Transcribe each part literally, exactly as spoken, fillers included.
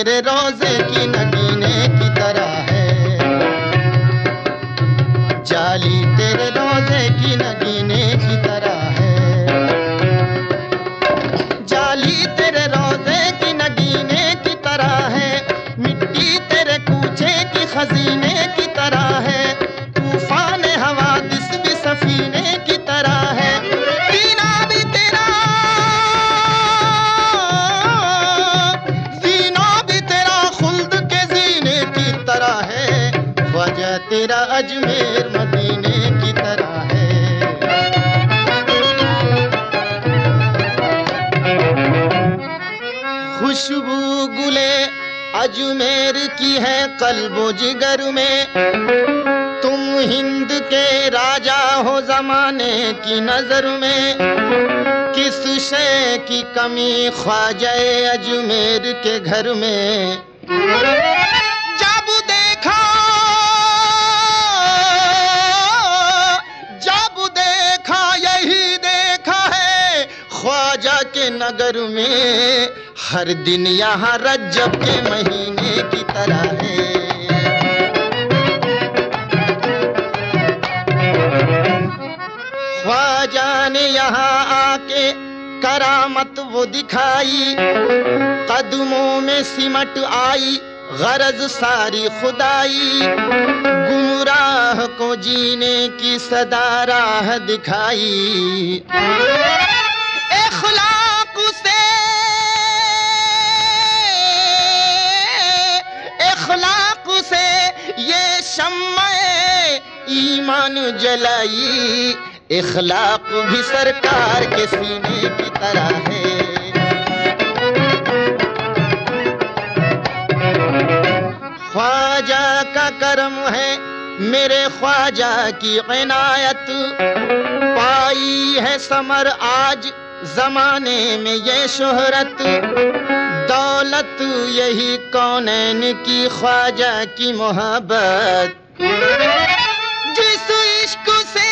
तेरे रोजे की नगीने की तरह है, जाली तेरे रोजे की नगीने की तरह है, जाली तेरे रोजे की नगीने की तरह है, मिट्टी तेरे कूचे की खजीने की तरह है, तूफान हवादिस भी सफीने की तरह है, जीना भी तेरा जीना भी तेरा खुल्द के जीने की तरह है, ख्वाजा तेरा अजमेर मदीने की तरह है। खुशबू गुले अजमेर की है कल्बो जिगर में, तुम हिंद के राजा हो जमाने की नजर में, किस शय की कमी ख्वाजा अजमेर के घर में। जब देखा जब देखा यही देखा है ख्वाजा के नगर में, हर दिन यहाँ रज्जब के महीने की तरह है। ख्वाजा ने यहाँ आके करामत वो दिखाई, कदमों में सिमट आई गरज सारी खुदाई, गुमराह को जीने की सदा राह दिखाई। इखलाक से इखलाक से ये शम्मे ईमान जलाई, इखलाक भी सरकार के सीने की तरह है। ख्वाजा का करम है मेरे ख्वाजा की इनायत, पाई है समर आज जमाने में ये शोहरत, दौलत यही कौनैन की ख्वाजा की मोहब्बत। जिस इश्क से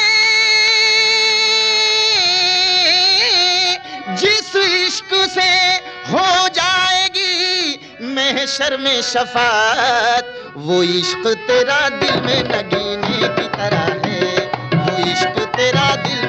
जिस इश्क से हो जाएगी महशर में शफात, वो इश्क तेरा दिल में नगीने की तरह है, वो इश्क तेरा दिल